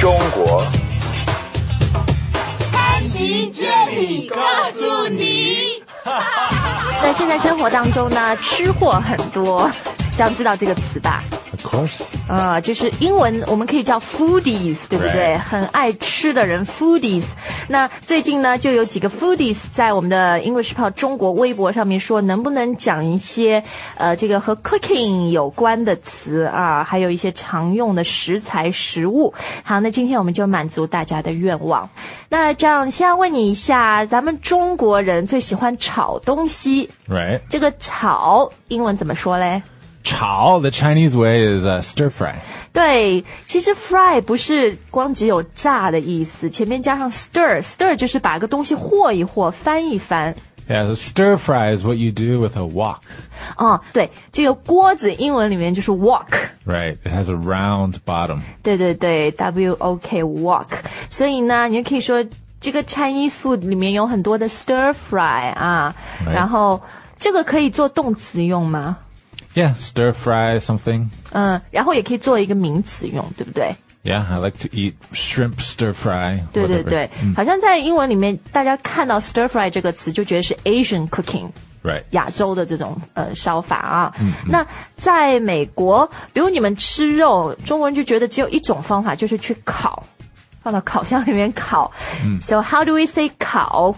中国。 潘吉接力告诉你。 那现在生活当中呢，吃货很多，这样知道这个词吧？ Of course. 就是英文我们可以叫 foodies， 对不对？ Right. 很爱吃的人 foodies。那最近呢，就有几个 foodies 在我们的 English Pod 中国微博上面说，能不能讲一些这个和 cooking 有关的词啊，还有一些常用的食材食物。好，那今天我们就满足大家的愿望。那这样，先要问你一下，咱们中国人最喜欢炒东西， Right. 这个炒英文怎么说嘞炒 the Chinese way is stir fry. 对，其实 fry 不是光只有炸的意思，前面加上 stir 就是把个东西和一和，翻一翻。 Yeah, so stir fry is what you do with a wok. 对，这个锅子英文里面就是 wok。 Right. It has a round bottom. 对对对 ，W-O-K wok。所以呢，你就可以说这个 Chinese food 里面有很多的 stir fry 啊， Right. 然后这个可以做动词用吗 Yeah, stir fry something. 然后也可以做一个名词用，对不对 Yeah, I like to eat shrimp stir fry. 对对 whatever. 对，好像在英文里面，大家看到 stir fry 这个词就觉得是 Asian cooking， Right. 亚洲的这种烧法啊。那在美国，比如你们吃肉，中国人就觉得只有一种方法，就是去烤，放到烤箱里面烤。So how do we say 烤？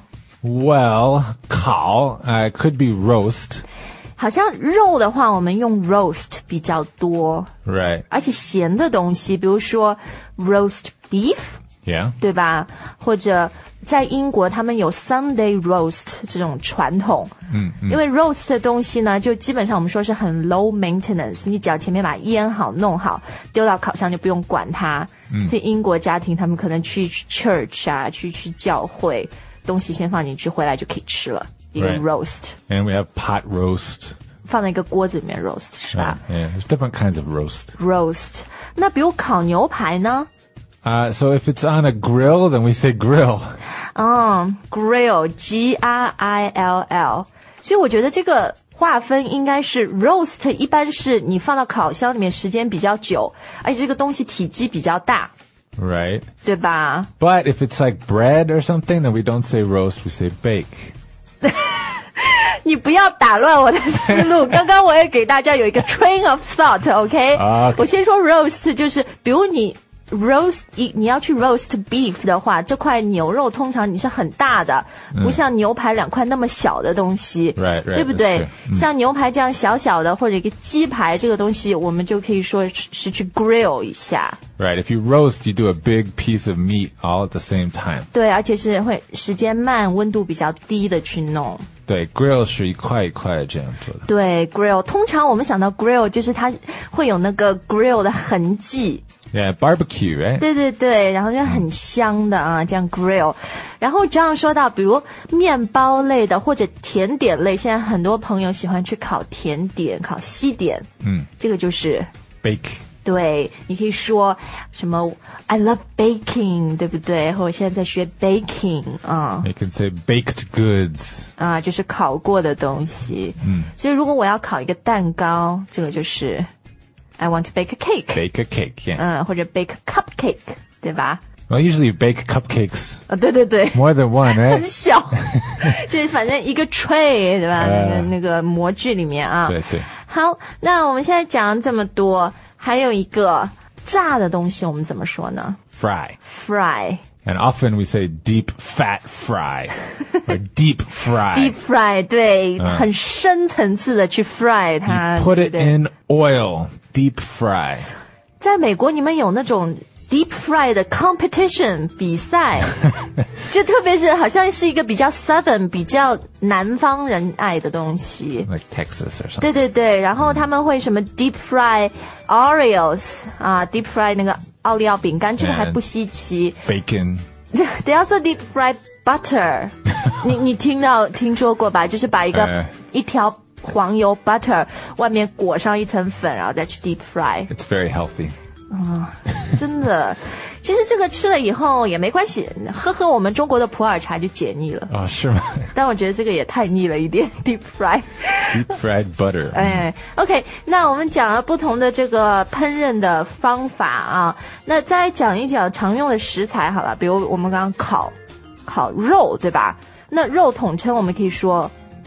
Well, 烤 could be roast. 好像肉的话，我们用 roast 比较多， Right. 而且咸的东西，比如说 roast beef。 Yeah. 对吧？或者在英国，他们有 Sunday roast 这种传统。因为 roast 的东西呢，就基本上我们说是很 low maintenance， 你只要前面把腌好、弄好，丢到烤箱就不用管它。所以英国家庭他们可能去 church 啊，去教会，东西先放进去，回来就可以吃了。一个 Right. roast， And we have pot roast. 放在一个锅子里面 roast 是吧 Yeah, there's different kinds of roast. ？roast。那比如烤牛排呢 So if it's on a grill, then we say grill. ？grill G-R-I-L-L。所以我觉得这个划分应该是 roast 一般是你放到烤箱里面时间比较久，而且这个东西体积比较大， Right. 对吧？ But if it's like bread or something, then we don't say roast, we say bake. 你不要打乱我的思路。刚刚我也给大家有一个 train of thought，OK？ Okay. 我先说 roast 就是比如你 roast 你要去 roast beef 的话，这块牛肉通常你是很大的，不像牛排两块那么小的东西 Right, 对不对 that's true. 像牛排这样小小的或者一个鸡排这个东西，我们就可以说是去 grill 一下。 Right. If you roast, you do a big piece of meat all at the same time. 对，而且是会时间慢，温度比较低的去弄。 对 grill 是一块一块的这样做的。 对 grill， 通常我们想到 grill 就是它会有那个 grill 的痕迹。 Yeah, barbecue, right? 对对对，然后就很香的啊，这样 grill。然后这样说到，比如面包类的或者甜点类，现在很多朋友喜欢去烤甜点、烤西点。这个就是 Bake. 对，你可以说什么 I love baking， 对不对？或者现在在学 baking 啊。 You can say baked goods. 就是烤过的东西。所以如果我要烤一个蛋糕，这个就是 I want to bake a cake。 Bake a cake, yeah. 或者 bake a cupcake， 对吧？ Well, usually you bake cupcakes. 对对对。 More than one, 很 right? 小，就是反正一个 tray， 对吧？那个模具里面啊。 对对。 好，那我们现在讲这么多，还有一个炸的东西，我们怎么说呢 Fry. ？Fry。 And often we say deep fat fry. Or deep fry. Deep fry， 对，很深层次的去 fry 它。 You put 对 it 不对 in oil. Deep fry. 在美国，你们有那种 deep fry 的 competition 比赛，就特别是好像是一个比较 southern 比较南方人爱的东西。 Like Texas or something. 对对对，然后他们会什么 deep fry Oreos deep fry 那个奥利奥饼干，这个还不稀奇。 Bacon. They also deep fry butter 你听说过吧？就是把一条黄油 butter 外面裹上一层粉，然后再去 deep fry。 It's very healthy. 真的。其实这个吃了以后也没关系，喝我们中国的普洱茶就解腻了。 哦，是吗？ 但我觉得这个也太腻了一点 ，deep fried。deep fried butter。 OK， 那我们讲了不同的这个烹饪的方法啊，那再讲一讲常用的食材好了，比如我们刚刚烤肉，对吧？那肉统称我们可以说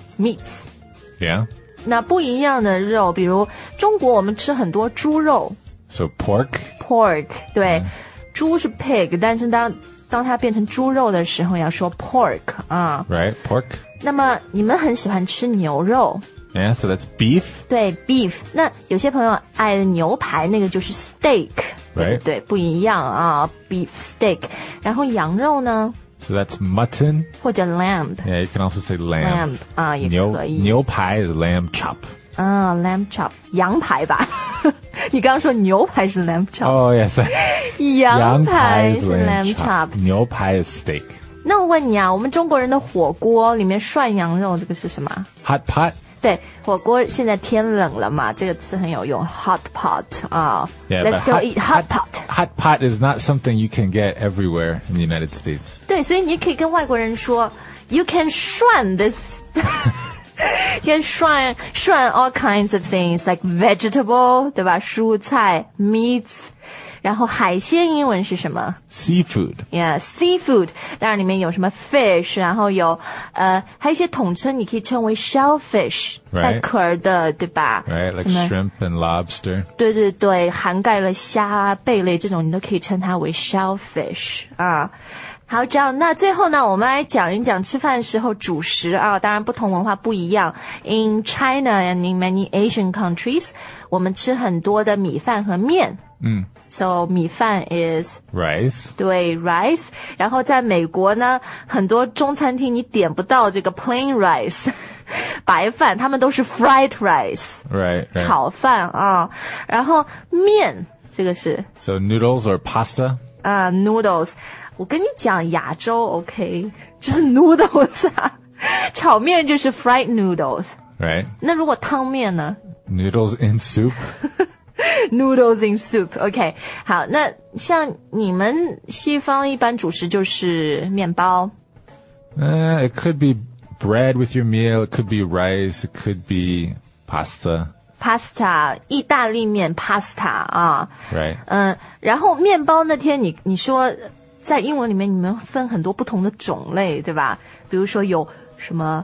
meats。Yeah。那不一样的肉，比如中国我们吃很多猪肉 ，so pork， 对。猪是 pig， 但是当它变成猪肉的时候要说 pork 啊。 Right, pork. 那么你们很喜欢吃牛肉。 Yeah, so that's beef. 对 beef。那有些朋友爱的牛排，那个就是 steak， 对不对？不一样啊 ，beef steak。然后羊肉呢 ？So that's mutton 或者 lamb。 Yeah, you can also say lamb. 啊，也可以。 牛排 is lamb chop. lamb chop， 羊排吧。你刚刚说牛排是 lamb chop。 Oh yes。 羊排是 lamb chop， 牛排是 steak。 那我问你啊，我们中国人的火锅里面涮羊肉，这个是什么 ？Hot pot。 对，火锅现在天冷了嘛，这个词很有用 ，hot pot 啊。Let's go eat hot pot. Hot pot is not something you can get everywhere in the United States. 对，所以你可以跟外国人说 ，You can 涮 this 。You can 涮 all kinds of things like vegetable， 对吧？蔬菜 meats， 然后海鲜英文是什么 ？Seafood。 Yeah, seafood。当然里面有什么 fish， 然后有还有一些统称，你可以称为 shellfish， 带壳的，对吧 ？Right, like shrimp and lobster。 对对，涵盖了虾、贝类这种，你都可以称它为 shellfish 啊。好，这样，那最后呢，我们来讲一讲吃饭时候主食啊。当然，不同文化不一样。In China and in many Asian countries， 我们吃很多的米饭和面。So 米饭 is rice。 对 rice。然后在美国呢，很多中餐厅你点不到这个 plain rice 白饭，他们都是 fried rice。 Right。 炒饭啊。然后面这个是 So noodles or pasta。 noodles。我跟你讲，亚洲 OK， 就是 noodles 啊，炒面就是 fried noodles。Right。那如果汤面呢 ？Noodles in soup。 Noodles in soup。OK， 好，那像你们西方一般主食就是面包。 It could be bread with your meal. It could be rice. It could be pasta。Pasta， 意大利面 pasta 啊。 Right。 然后面包那天你说。在英文里面，你们分很多不同的种类，对吧？比如说有什么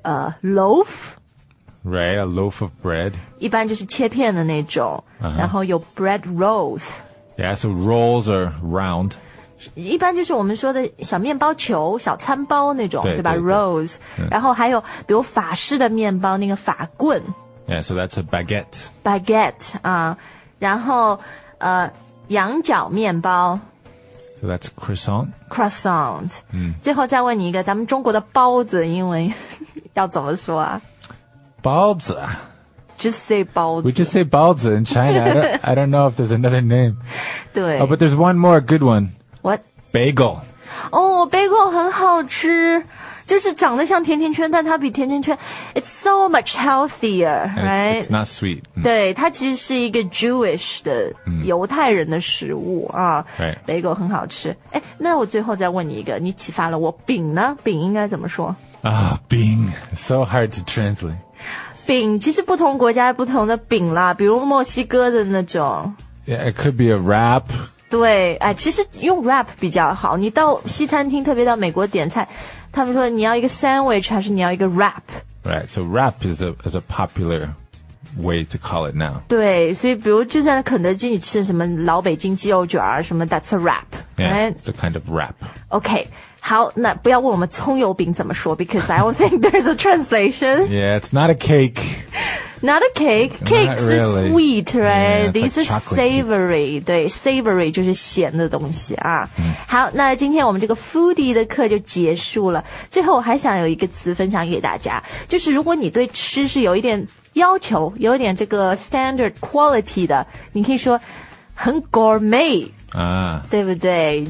loaf，right， a loaf of bread， 一般就是切片的那种。然后有 bread rolls。Yeah, so rolls are round。 一般就是我们说的小面包球、小餐包那种，对吧 ？rolls。然后还有比如法式的面包，那个法棍。 Yeah, so that's a baguette。 baguette 啊，然后羊角面包。 So that's croissant。 最后再问你一个，咱们中国的包子英文要怎么说啊？ 包子。 Just say 包子。 We just say 包子 in China. I don't know if there's another name. 对。 Oh, but there's one more good one. What? Bagel. bagel 很好吃。就是长得像甜甜圈，但它比甜甜圈 it's so much healthier, right? It's not sweet. 对，它其实是一个 Jewish 的犹太人的食物啊。bagel 很好吃。哎，那我最后再问你一个，你启发了我，饼呢？饼应该怎么说？ 饼 so hard to translate. 饼其实不同国家不同的饼啦，比如墨西哥的那种。 Yeah, it could be a wrap. 对，其实用 wrap 比较好。你到西餐厅，特别到美国点菜，他们说你要一个 sandwich 还是你要一个 wrap？ Right, so wrap is a popular way to call it now. 对，所以比如就在肯德基，你吃什么老北京鸡肉卷啊，什么 that's a wrap。Yeah, it's a kind of wrap. OK， 好，那不要问我们葱油饼怎么说 ，because I don't think there's a translation. Yeah, it's not a cake. Not a cake. Cakes are sweet, right? Yeah, These are savory. 对 ，savory 就是咸的东西啊。好，那今天我们这个 foodie 的课就结束了。最后我还想有一个词分享给大家，就是如果你对吃是有一点要求，有一点这个 standard quality 的，你可以说很 gourmet 对不对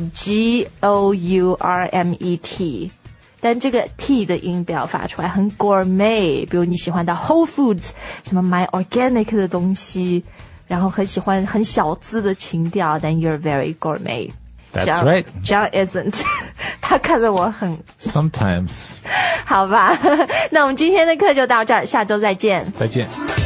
？Gourmet。但这个 T 的音不要发出来，很 gourmet。比如你喜欢到 Whole Foods， 什么买 organic 的东西， 然后很喜欢很小资的情调 then you're very gourmet. That's right. John isn't. 他看着我很 Sometimes. 好吧，那我们今天的课就到这儿，下周再见。 再见。